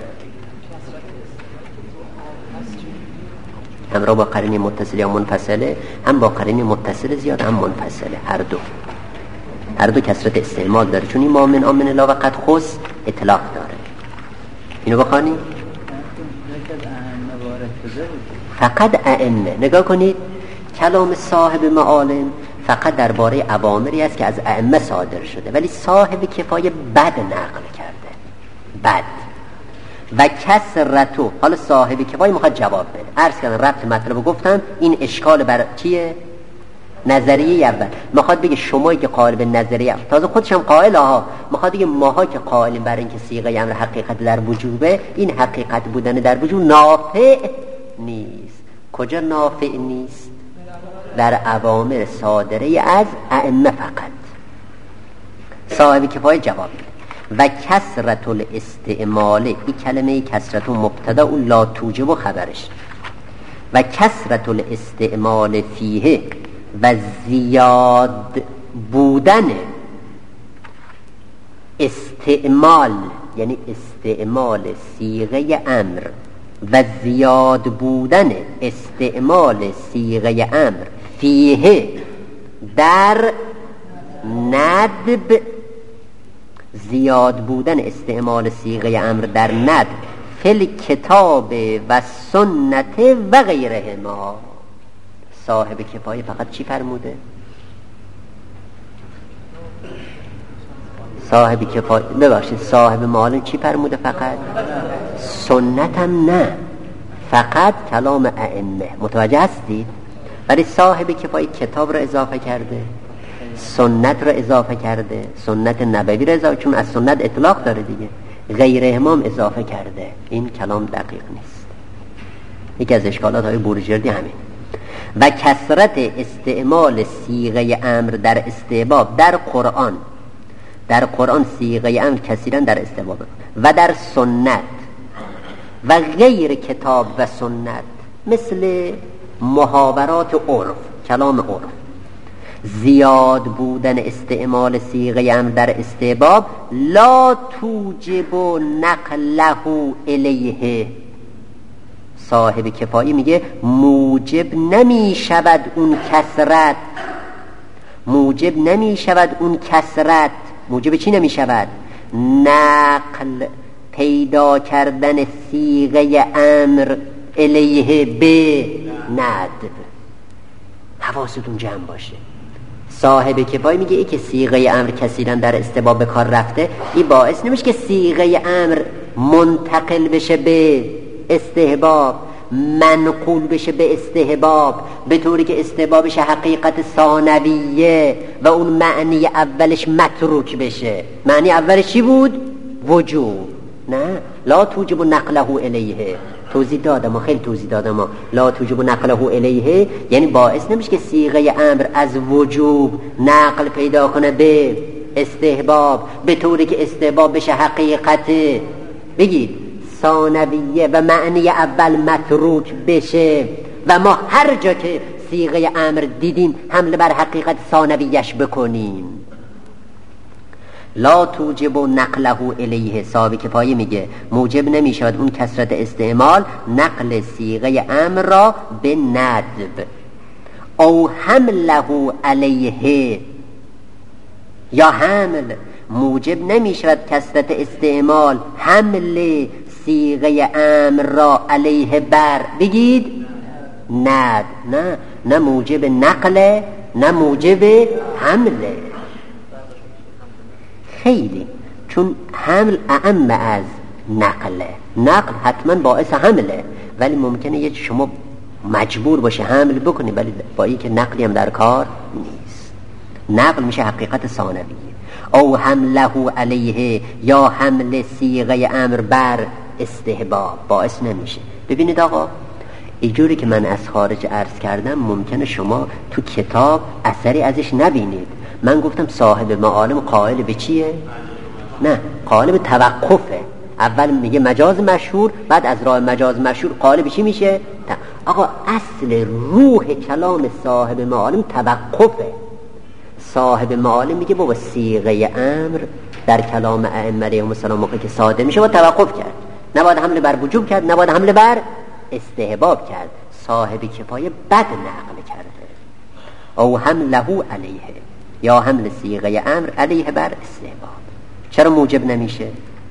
هم را با قرینه متصل یا منفصله، هم با قرینه متصل زیاد هم منفصله، هر دو هر دو کثرت استعمال داره، چون این ما من آمن لا وقت خص اطلاق داره. اینو بخوانی فقط ائمه. نگاه کنید کلام صاحب معالم فقط درباره اوامری است که از ائمه صادر شده، ولی صاحب کفایه بد نقل کرده، بد و کثرتو. حالا صاحب کفایه میخواد جواب بده. عرض کردم ربط مطلب گفتم، این اشکال بر چیه؟ نظریه اول. میخواد بگه شمایی که قائل به نظریه، تازه خودش هم قائل ها، میخواد بگه ماها که قائلیم بر اینکه صیغه امر حقیقت در وجوبه، این حقیقت بودن در وجوب نافع نیست. کجا نافع نیست؟ در اوامر صادره از ائمه فقط. صاحب کفایه جواب بده. و کثرت الاستعمال، این کلمه کثرت مبتدا و لا توجب خبرش، و کثرت الاستعمال فیه و زیاد بودن استعمال، یعنی استعمال صیغه امر و زیاد بودن استعمال صیغه امر فیه در ندب، زیاد بودن استعمال صیغه امر در ندب فل کتاب و سنت و غیره ما. صاحب کفایه فقط چی فرموده؟ صاحب کفایه ببخشید صاحب معالم چی فرموده؟ فقط سنت هم نه، فقط کلام ائمه. متوجه هستید؟ ولی صاحب کفایه کتاب رو اضافه کرده، سنت رو اضافه کرده، سنت نبوی رو اضافه، چون از سنت اطلاق داره دیگه، غیر امام اضافه کرده. این کلام دقیق نیست. یکی از اشکالات های بورژردی همین. و کثرت استعمال صیغه امر در استحباب در قرآن، در قرآن صیغه امر کثیرا در استحباب و در سنت و غیر کتاب و سنت، مثل محاورات عرف، کلام عرف، زیاد بودن استعمال صیغه امر در استحباب لا توجب نقله الیه. صاحب کفایی میگه موجب نمی شود اون کثرت، موجب نمی شود اون کثرت. موجب چی نمی شود؟ نقل، پیدا کردن صیغه امر الیه به ندب. حواستون جمع باشه. صاحب کفایی میگه ای که صیغه امر کثیرا در استحباب به کار رفته، این باعث نمیشه که صیغه امر منتقل بشه به استحباب، منقول بشه به استحباب به طوری که استحبابش حقیقت ثانویه و اون معنی اولش متروک بشه. معنی اولش چی بود؟ وجوب. نه، لا توجب نقله الیه. توضیح دادم ما خیلی توضیح دادم ما لا توجب نقله الیه یعنی باعث نمیشه که صیغه امر از وجوب نقل پیدا کنه به استحباب به طوری که استحباب بشه حقیقت بگید ثانویه و معنی اول متروک بشه و ما هر جا که صیغه امر دیدیم حمله بر حقیقت ثانویش بکنیم. لا توجب نقله الیه صاحب کفایه میگه موجب نمیشود اون کثرت استعمال نقل صیغه امر را به ندب او حمله علیه یا حمل موجب نمیشود کثرت استعمال حمل صیغه امر را علیه بر بگید ند نه نه موجب نقل نه موجب حمله. خیلی چون حمل اعم از نقله. نقل حتما باعث حمله ولی ممکنه یه شما مجبور باشه حمل بکنی ولی با این که نقلی هم در کار نیست. نقل میشه حقیقت ثانویه. او حمله علیه یا حمل صیغه امر بر استحباب باعث نمیشه. ببینید آقا اینجوری که من از خارج عرض کردم ممکنه شما تو کتاب اثری ازش نبینید. من گفتم صاحب معالم قائل به چیه؟ نه، قائل به توقفه. اول میگه مجاز مشهور بعد از راه مجاز مشهور قائل به چی میشه؟ آقا اصل روح کلام صاحب معالم توقفه. صاحب معالم میگه بابا صیغه امر در کلام ائمه علیهم السلام موقعی که صادر میشه باید توقف کرد، نباید حمله بر وجوب کرد، نباید حمله بر استحباب کرد. صاحب کفایه بد نقل کرده. او حمله علیه یا حمل صیغه امر علیه بر استحباب. چرا موجب نمیشه؟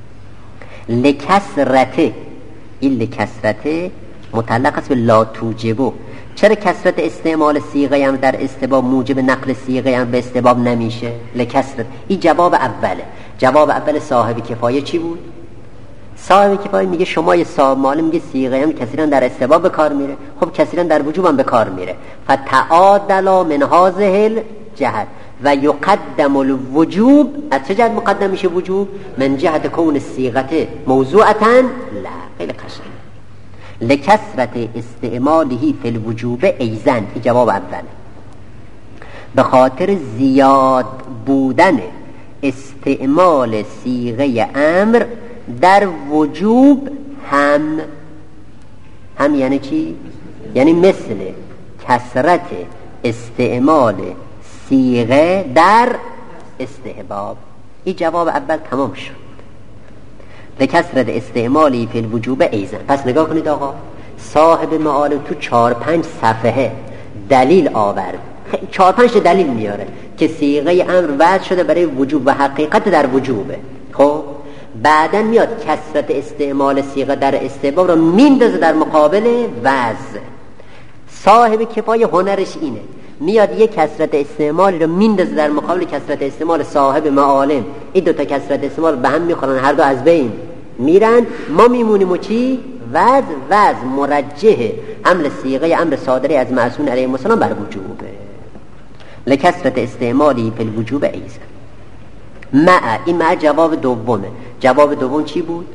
لکثرته. این لکثرته متعلق است به لا توجبو. چرا کثرت استعمال صیغه امر در استحباب موجب نقل صیغه امر به استحباب نمیشه؟ لکثرت. این جواب اوله. جواب اول صاحب کفایه چی بود؟ صاحب کفایه میگه شما یه صاحب معالم میگه صیغه امر کثیرا در استحباب به کار میره، خب کثیرا در وجوب هم به کار میره. فتعادل من هذه الجهت و یقدم الوجوب. از چه جهت مقدم میشه وجوب؟ من جهت کون الصیغه موضوعتا لا. خیلی قشنگ. لکثرت استعماله فی الوجوب ایضا. این جواب اوله. به خاطر زیاد بودن استعمال صیغه امر در وجوب هم. هم یعنی چی؟ یعنی مثل کثرت استعمال صیغه در استحباب. این جواب اول تمام شد. لکثرت استعمالی فی الوجوب ایضا. پس نگاه کنید آقا صاحب معالم تو چهار پنج صفحه دلیل آورد. چهار پنج دلیل میاره که صیغه امر وضع شده برای وجوب و حقیقت در وجوبه. خب بعدن میاد کثرت استعمال صیغه در استحباب رو میندازه در مقابل وضع. صاحب کفایه هنرش اینه، میاد یک کثرت استعمال رو میندازه در مقابل کثرت استعمال صاحب معالم. این دو تا کثرت استعمال به هم میخورن، هر دو از بین میرن. ما میمونیم و چی؟ وضع. وضع مرجح حمل صیغه امر صادره از معصوم علیه السلام بر وجوبه. لکثرت استعمالی فی الوجوب ایضا. مع این مع جواب دومه. جواب دوم چی بود؟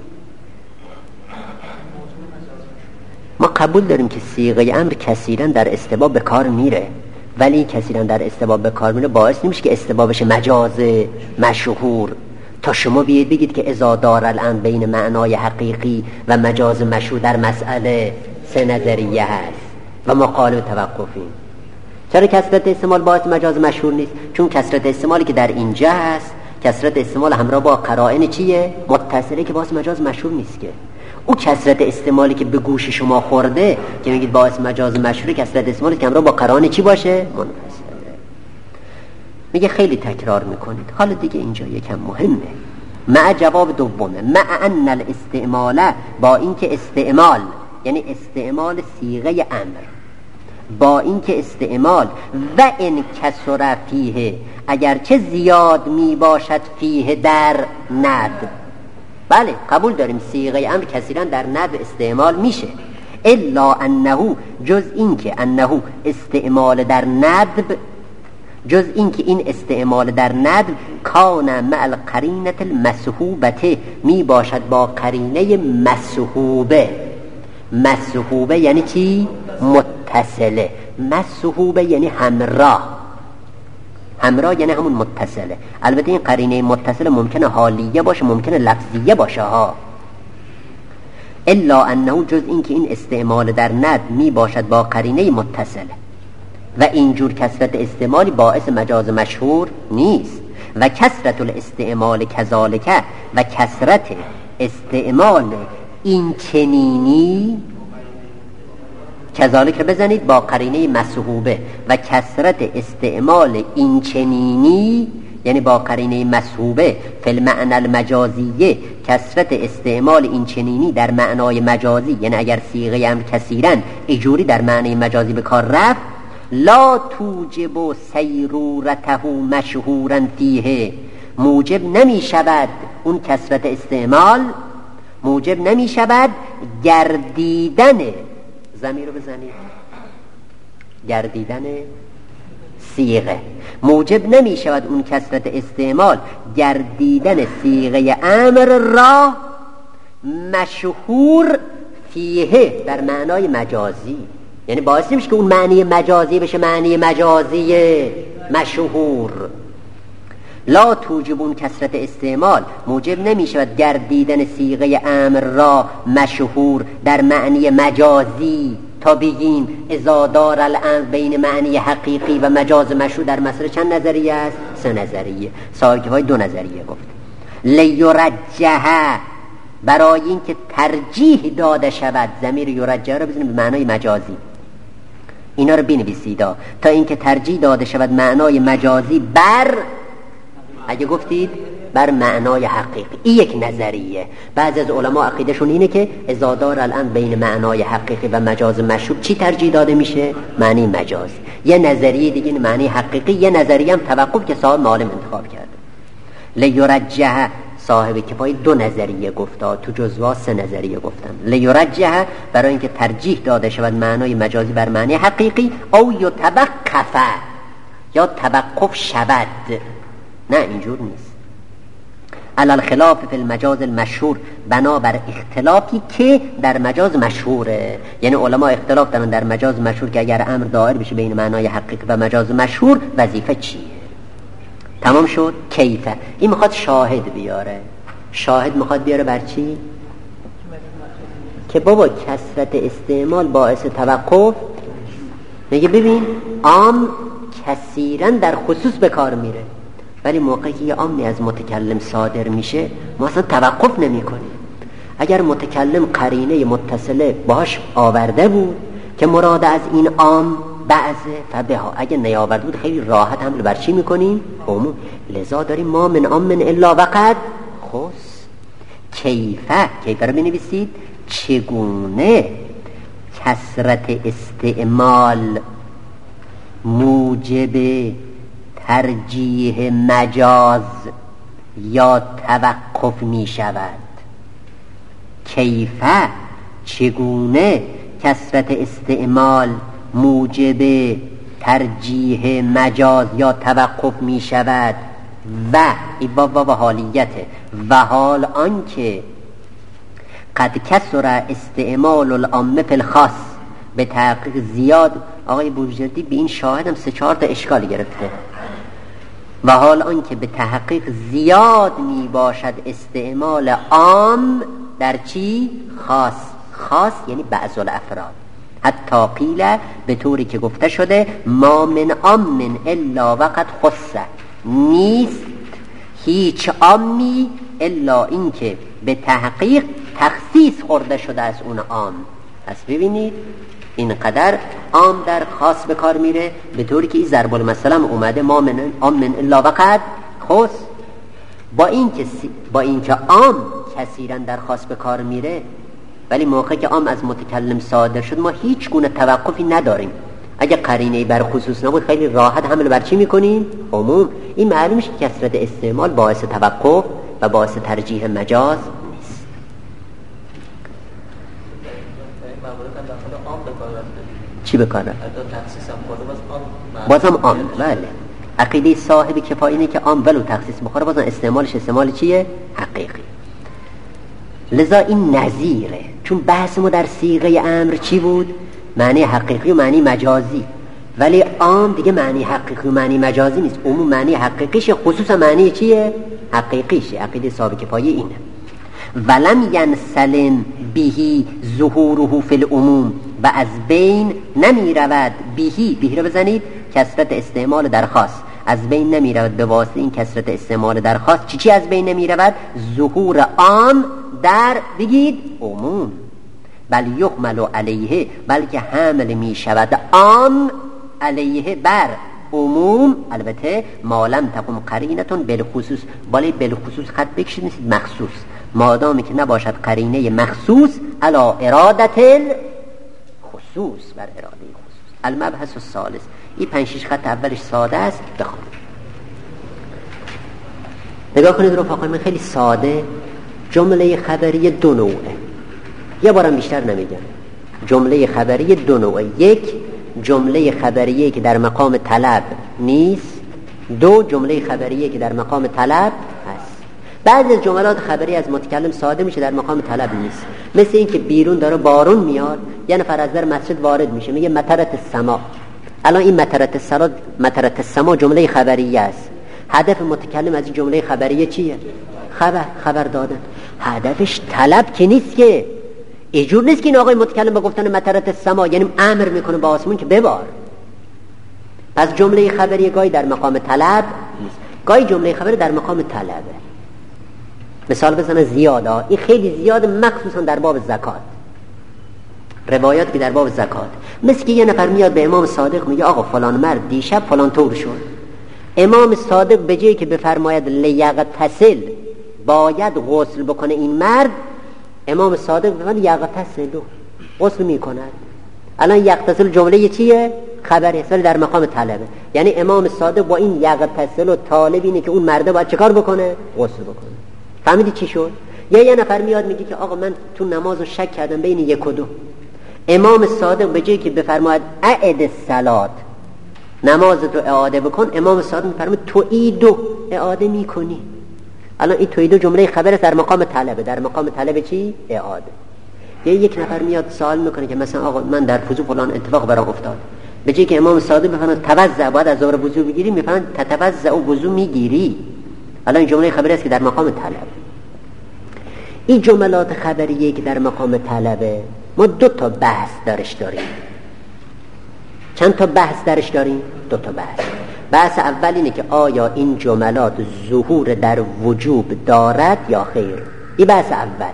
ما قبول داریم که صیغه امر کثیرا در استحباب به کار میره، ولی کثیرا در استحباب به کار میره باعث نمیشه که استحبابش مجاز مشهور. تا شما بیاید بگید که اذا دار الان بین معنای حقیقی و مجاز مشهور در مسئله سه نظریه هست و ما قالب توقفیم. چرا کثرت استعمال باعث مجاز مشهور نیست؟ چون کثرت استعمالی که در اینجا هست کثرت استعمال همراه با قرائن چیه؟ متصله که باعث مجاز مشهور نیست. که او کثرت استعمالی که به گوش شما خورده که میگید باعث مجاز مشهور، کثرت استعمالی که همراه با قرائن چی باشه؟ منفصله. میگه خیلی تکرار میکنید. حالا دیگه اینجا یکم مهمه. مع جواب دومه. مع ان الاستعمال، با اینکه استعمال یعنی استعمال صیغه امر، با اینکه استعمال و ان کثر فیه اگرچه زیاد می باشد فیه در ند. بله قبول داریم صیغه امر کثیرا در ند استعمال میشه. الا انه جز این که انه استعمال در ندب جز این که این استعمال در ندب کان مع القرینه المسحوبه می باشد با قرینه مسحوبه. مسحوبه یعنی چی؟ متصله. مسحوبه یعنی همراه. همراه یعنی همون متصله. البته این قرینه متصله ممکنه حالیه باشه، ممکنه لفظیه باشه ها. الا انه جز این که این استعمال در ند می باشد با قرینه متصله و اینجور کثرت استعمالی باعث مجاز مشهور نیست. و کثرت الاستعمال کذالک و کثرت استعمال این چنینی کذالک بزنید با قرینه مسحوبه و کثرت استعمال این چنینی یعنی با قرینه مسحوبه فی المعنى المجازیه کثرت استعمال این چنینی در معنای مجازی یعنی اگر صیغه امر کثیرا اجوری در معنی مجازی به کار رفت لا توجب سیرورته مشهورا فیه موجب نمی شود اون کثرت استعمال موجب نمی شود گردیدن ضمیر رو بزنید گردیدن صیغه موجب نمی شود اون کثرت استعمال گردیدن صیغه امر را مشهور فیه در معنای مجازی. یعنی باعث نمیشه که اون معنی مجازی بشه معنی مجازی مشهور. لا توجبون کثرت استعمال موجب نمی شود گردیدن صیغه امر را مشهور در معنی مجازی تا بگین اذا دار الامر بین معنی حقیقی و مجاز مشهور. در مسئله چند نظریه است؟ سه نظریه. صاحب های دو نظریه گفت. لیرجح برای این که ترجیح داده شود ضمیر یرجح رو بزنیم به معنای مجازی. اینا رو بنویسید تا اینکه ترجیح داده شود معنای مجازی بر اگه گفتید بر معنای حقیقی. این یک نظریه. بعضی از علما عقیدهشون اینه که اذا دار الان بین معنای حقیقی و مجاز مشهور چی ترجیح داده میشه؟ معنی مجازی. یه نظریه دیگه معنی حقیقی، یه نظریه هم توقف که صاحب معالم انتخاب کرده. لیرجح صاحب کفایه دو نظریه گفتا، تو جزوا سه نظریه گفتن. لیرجح برای اینکه ترجیح داده شود معنای مجازی بر معنی حقیقی او یتوقف یا توقف شود. نه اینجور نیست. علل خلاف فی المجاز المشهور بنابر اختلافی که در مجاز مشهوره. یعنی علما اختلاف دارن در مجاز مشهور که اگر امر دایر بشه بین معنای حقیقی و مجاز مشهور وظیفه چیه. تمام شد. کیفه این میخواد شاهد بیاره. شاهد میخواد بیاره بر چی؟ که بابا کثرت استعمال باعث توقف. میگه ببین عام کثیرا در خصوص به کار میره، ولی موقعی که یه عامی از متکلم صادر میشه ما اصلا توقف نمی کنیم. اگر متکلم قرینه متصله باش آورده بود که مراد از این عام بعضه فبها، اگر نیاورده بود خیلی راحت حمل بر چی میکنیم؟ عموم. لذا داریم ما من عام من الا وقد خص. کیفه کیفه رو بنویسید چگونه کثرت استعمال موجب ترجیح مجاز یا توقف می شود. کیفه چگونه کثرت استعمال موجب ترجیح مجاز یا توقف می شود و ایبا و حالیته و حال آنکه قد کثر استعمال العامه فی الخاص به تحقیق زیاد. آقای بوجردی به این شاهد هم سه چهار تا اشکال گرفته. و حال آنکه به تحقیق زیاد می باشد استعمال عام در چی؟ خاص. خاص یعنی بعض الافراد. حتی قیل به طوری که گفته شده ما من عام الا وقد خصه، نیست هیچ عامی الا اینکه به تحقیق تخصیص خورده شده از اون عام. پس ببینید اینقدر عام در خاص به کار میره به طوری که این ضرب المثل اومده ما من عام من الا وقد خص. با این که با اینکه عام کثیرا در خاص به کار میره، ولی موقعی که عام از متکلم صادر شد ما هیچ گونه توقفی نداریم. اگه قرینه‌ای بر خصوص نبود خیلی راحت حمل بر چی میکنیم؟ عموم. این معلوم میشه که کثرت استعمال باعث توقف و باعث ترجیح مجاز نیست. چی به کار رفت؟ بازم آن. بله عقیده صاحب کفایه اینه که عام ولو تخصیص بخوره بازم استعمالش استعمال چیه؟ حقیقی. لذا این نظیره، چون بحث ما در صیغه امر چی بود؟ معنی حقیقی و معنی مجازی، ولی عام دیگه معنی حقیقی و معنی مجازی نیست، عموم معنی حقیقیشه، خصوصا معنی چیه؟ حقیقیشه. عقیده صاحب کفایه اینه. ولم ینسلم بهی ظهوره فی العموم، و از بین نمی رود بهی، بهی رو بزنید کثرت استعمال درخواست، از بین نمی رود به واسطه این کثرت استعمال درخواست چی چی از بین نمی رود؟ ظهور عام در بگید عموم. بل یحمل علیه، بلکه حمل می شود عام علیه بر عموم، البته ما لم تقم قرینتون بالخصوص، ولی بالخصوص خط بکشید نیست مخصوص، مادامی که نباشد قرینه مخصوص علا ارادت خصوص، بر اراده خصوص. المبحث الثالث، این پنج شش خط اولش ساده است، بخونید نگاه کنید رفقای من، خیلی ساده. جمله خبری دو نوعه، یه بارم بیشتر نمیگم. جمله خبری دو نوعه، یک جمله خبریه که در مقام طلب نیست، دو جمله خبریه که در مقام طلب هست. بعضی از جملات خبری از متکلم ساده میشه در مقام طلب نیست، مثل این که بیرون داره بارون میاد، یه نفر از در مسجد وارد میشه میگه مطرت السما. الان این مطرت السما، مطرت السما جمله خبریه است. هدف متکلم از این جمله خبریه چیه؟ خبر، خبر دادن. هدفش طلب که نیست، که اینجور نیست که این آقای متکلم با گفتن مطرت السما یعنی امر میکنه با آسمون که ببار. پس جمله خبری گاهی در مقام طلب نیست، گاهی جمله خبری در مقام طلبه. مثال بزنه زیاده، این خیلی زیاد، مخصوصا در باب زکات، روایات که در باب زکات، مثل که یه نفر میاد به امام صادق میگه آقا فلان مرد دیشب فلان طور شد. امام صادق به جایی که بفرماید لیغتسل، باید غسل بکنه این مرد، امام صادق بفرماید یغتسلو، غسل میکند. الان یغتسل جمله چیه؟ خبره، ولی در مقام طلبه. یعنی امام صادق با این یغتسلو طالب اینه که اون مرده باید چه کار بکنه؟ غسل بکنه. فهمیدی چی شد؟ یا یه نفر میاد میگه که آقا من تو نمازو شک کردم بین یک و دو. امام صادق به جایی که بفرماید اعد الصلات، نمازتو اعاده بکن، امام صادق میفرماید تو ای دو اعاده میکنی. الان این تو ای دو جمله خبر در مقام طلبه. در مقام طلبه چی؟ اعاده. یا یک نفر میاد سوال میکنه که مثلا آقا من در وضو فلان اتفاق برام افتاد، به جایی که امام صادق بفرماید توضأ، باید از ظهر وضو بگیری، میفرماید تتوضأ و وضو میگیری. الان این جمله خبری است که در مقام طلب. این جملات خبریه که در مقام طلبه، ما دو تا بحث درش داریم. چند تا بحث درش داریم؟ دو تا بحث. بحث اول اینه که آیا این جملات ظهور در وجوب دارد یا خیر. این بحث اول.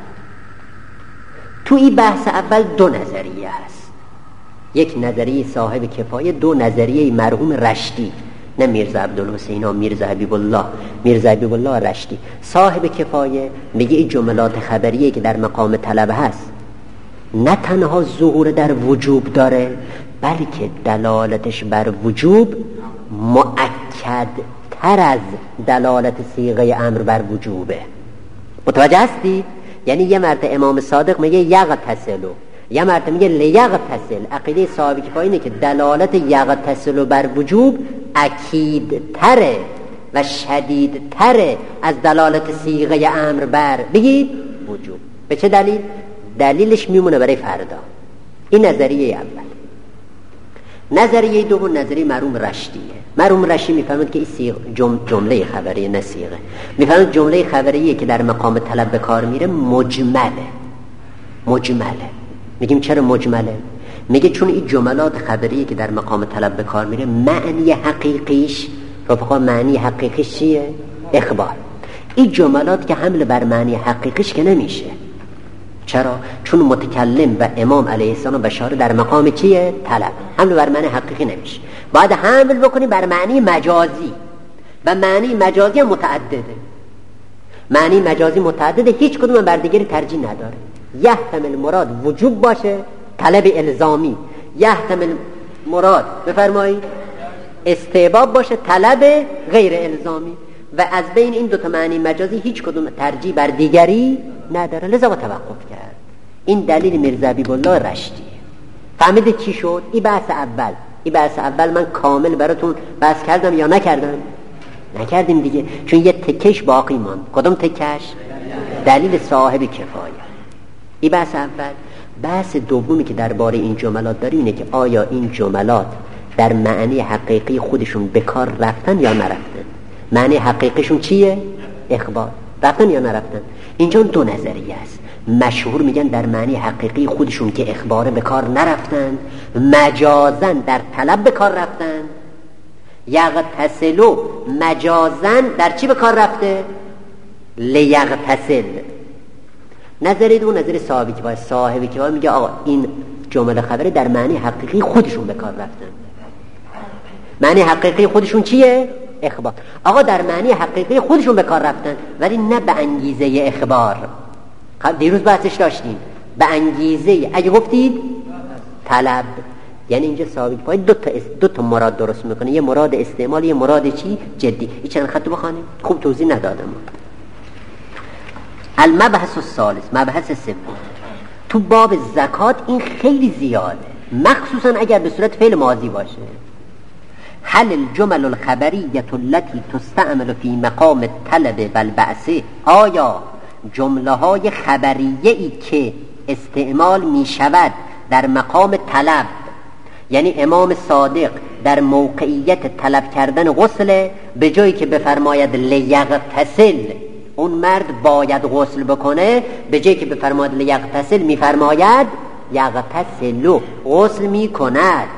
تو این بحث اول دو نظریه هست، یک نظریه صاحب کفایه، دو نظریه مرحوم رشدی، نه میرزا عبدالحسین ها، میرزا حبیب الله، میرزا حبیب الله رشدی. صاحب کفایه میگه این جملات خبریه که در مقام طلب هست نه تنها ظهور در وجوب داره، بلکه دلالتش بر وجوب مؤکد تر از دلالت صیغه امر بر وجوبه. متوجه هستی؟ یعنی یه مرتبه امام صادق میگه یغتسلو، یه مرتبه میگه لیغتسل. عقیده صاحب کفایه اینه که دلالت یغتسلو بر وجوب اکید تره و شدید تره از دلالت صیغه امر بر بگید وجوب. به چه دلیل؟ دلیلش میمونه برای فردا. این نظریه اول. نظریه دوم نظریه مرحوم رشدیه. مرحوم رشدی میفهمد که این جم... جمله خبریه نه صیغه. میفهمد جمله خبریه که در مقام طلب به کار میره مجمله. مجمله. میگیم چرا مجمله؟ میگه چون این جملات خبریه که در مقام طلب به کار میره معنی حقیقیش، رفقا معنی حقیقیش چیه؟ اخبار. این جملات که حمل بر معنی حقیقیش که نمیشه. چرا؟ چون متکلم و امام علیه السلام بشاره در مقام چیه؟ طلب. حمل بر معنی حقیقی نمیشه، باید حمل بکنی بر معنی مجازی، و معنی مجازی هم متعدده. معنی مجازی متعدده، هیچ کدوم بر دیگری ترجیح نداره. یحتمل مراد وجوب باشه، طلب الزامی. یحتمل مراد بفرمایید استحباب باشه، طلب غیر الزامی. و از بین این دو تا معنی مجازی هیچ کدوم ترجیح بر دیگری نداره، لذا با توقف کرد. این دلیل میرزا حبیب الله رشدی. فهمیده چی شد؟ این بحث اول. این بحث اول من کامل براتون بحث کردم یا نکردم؟ نکردیم دیگه، چون یه تکش باقی ماند. کدوم تکش؟ دلیل صاحب کفایه. این بحث اول. بحث دومی که درباره این جملات داری اینه که آیا این جملات در معنی حقیقی خودشون به کار رفتن یا نرفتن؟ معنی حقیقیشون چیه؟ اخبار. رفتن یا نرفتن؟ اینجا دو نظریه است. مشهور میگن در معنی حقیقی خودشون که اخبار به کار نرفتن، مجازن در طلب به کار رفتن. یغتسلو مجازن در چی به کار رفته؟ لیغتسل. نظری دو نظری صاحبی که باید صاحبی که باید میگه آقا این جمله خبری در معنی حقیقی خودشون به کار رفتن. معنی حقیقی خودشون چیه؟ اخبار. آقا در معنی حقیقی خودشون به کار رفتن ولی نه به انگیزه اخبار. دیروز بحثش داشتیم به انگیزه اگه گفتید طلب، یعنی اینجا صاحبی که باید دو تا دو تا مراد درست میکنه، یه مراد استعمال، یه مراد چی؟ جدی. این چند خط بخونیم، خوب توضیح ندادم. المبحث الثالث، مبحث سوم تو باب زکات این خیلی زیاده، مخصوصا اگر به صورت فعل ماضی باشه. هل الجمل الخبریه التي تستعمل في مقام الطلب والبعث، آیا جمله های خبریه ای که استعمال می شود در مقام طلب، یعنی امام صادق در موقعیت طلب کردن غسل به جایی که بفرماید لیغتسل اون مرد باید غسل بکنه، به جایی که بفرماید لیغتسل میفرماید یغتسلو غسل میکند.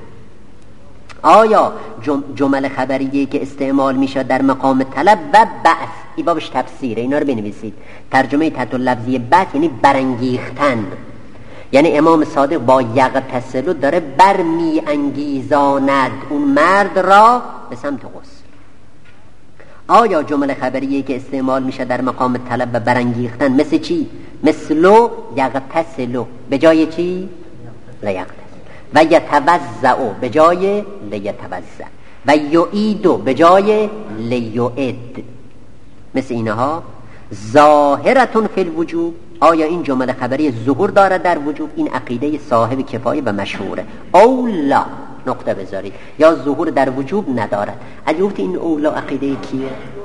آیا جمل خبریه که استعمال میشد در مقام طلب و بعث، این بابش تفسیره، اینا رو بنویسید. ترجمه تحت اللفظی بعث یعنی برانگیختن، یعنی امام صادق با یغتسلو داره برمی انگیزاند اون مرد را به سمت غسل. آیا جمله خبریه که استعمال میشه در مقام طلب و برانگیختن مثل چی؟ مثلو یغتسلو به جای چی؟ لیغتسل. و یتوضع به جای لیتوضع و یعیدو به جای لیعد. مثل اینها. ظاهرتون فی الوجوب، آیا این جمله خبری ظهور داره در وجوب؟ این عقیده صاحب کفایه و مشهوره. اولا نقطه بذارید، یا ظهور در وجوب ندارد. اگه گفت این اولا عقیده کیه؟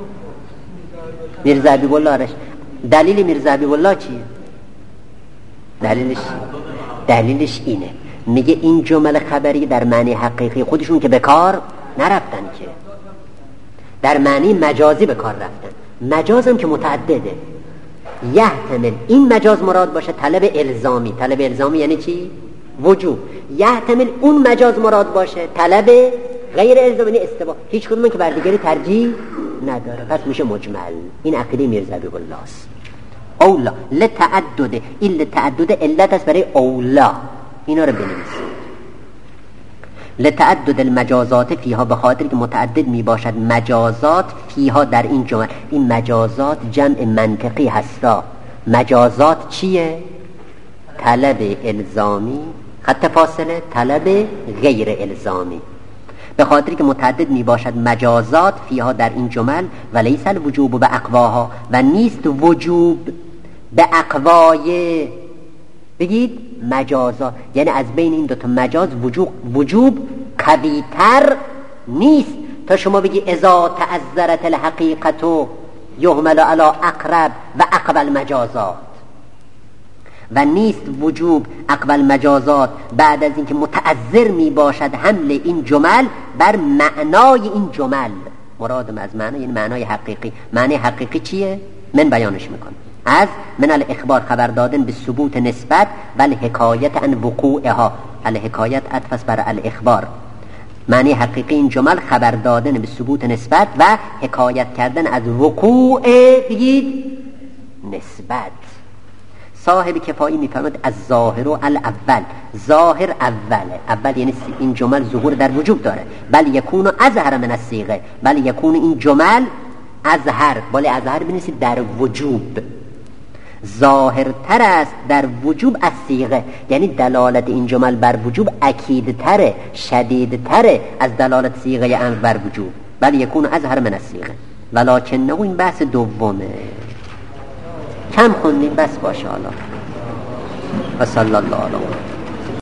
میرزا حبیب الله رش. دلیل میرزا حبیب الله چیه؟ دلیلش دلیلش اینه، میگه این جمله خبری در معنی حقیقی خودشون که به کار نرفتن، که در معنی مجازی به کار رفتن. مجاز هم که متعدده، یحتمل این مجاز مراد باشه طلب الزامی. طلب الزامی یعنی چی؟ وجوب. یحتمل اون مجاز مراد باشه طلب غیر الزامی، یعنی استباح. هیچ کدوم که بر دیگری ترجیح نداره، پس میشه مجمل. این عقیده میرزا حبیب الله است. اولا لتعدد، این لتعدد علت است برای اولا. اینا رو بنویسید. لتعدد المجازات فیها، به خاطر که متعدد می باشد مجازات فیها در این جمله. این مجازات جمع منطقی هستا. مجازات چیه؟ طلب الزامی، خط فاصله طلب غیر الزامی. به خاطر که متعدد می باشد مجازات فیها در این جمل و لیس الوجوب به اقواها، و نیست وجوب به اقوای، بگید مجازات، یعنی از بین این دوتا مجاز وجوب وجوب قوی تر نیست تا شما بگی اذا تعذرت الحقیقت یحمل علی اقرب و اقبل مجازات. و نیست وجوب اقبل مجازات بعد از اینکه متعذر می باشد حمل این جمل بر معنای این جمل. مرادم از معنی یعنی معنای حقیقی. معنی حقیقی چیه؟ من بیانش میکنم. از من الاخبار خبر دادن به ثبوت نسبت و الحکایت عن وقوعها. الحکایت عطف بر الاخبار. معنی حقیقی این جمل خبر دادن به ثبوت نسبت و حکایت کردن از وقوع بگید نسبت. صاحب کفایی میفرماید از ظاهر و الاول. ظاهر اوله، اول یعنی این جمل ظهور در وجوب داره. بل یکون ازهر من الصیغه، بل یکون این جمل ازهر، بله ازهر بنویسید در وجوب، ظاهرتر است در وجوب از صیغه، یعنی دلالت این جمل بر وجوب اکیدتره، شدیدتره از دلالت صیغه امر بر وجوب. بل یکون ازهر من الصیغه. ولکنه این بحث دومه، کم خوندیم بس باشه. حالا و صلی الله علیه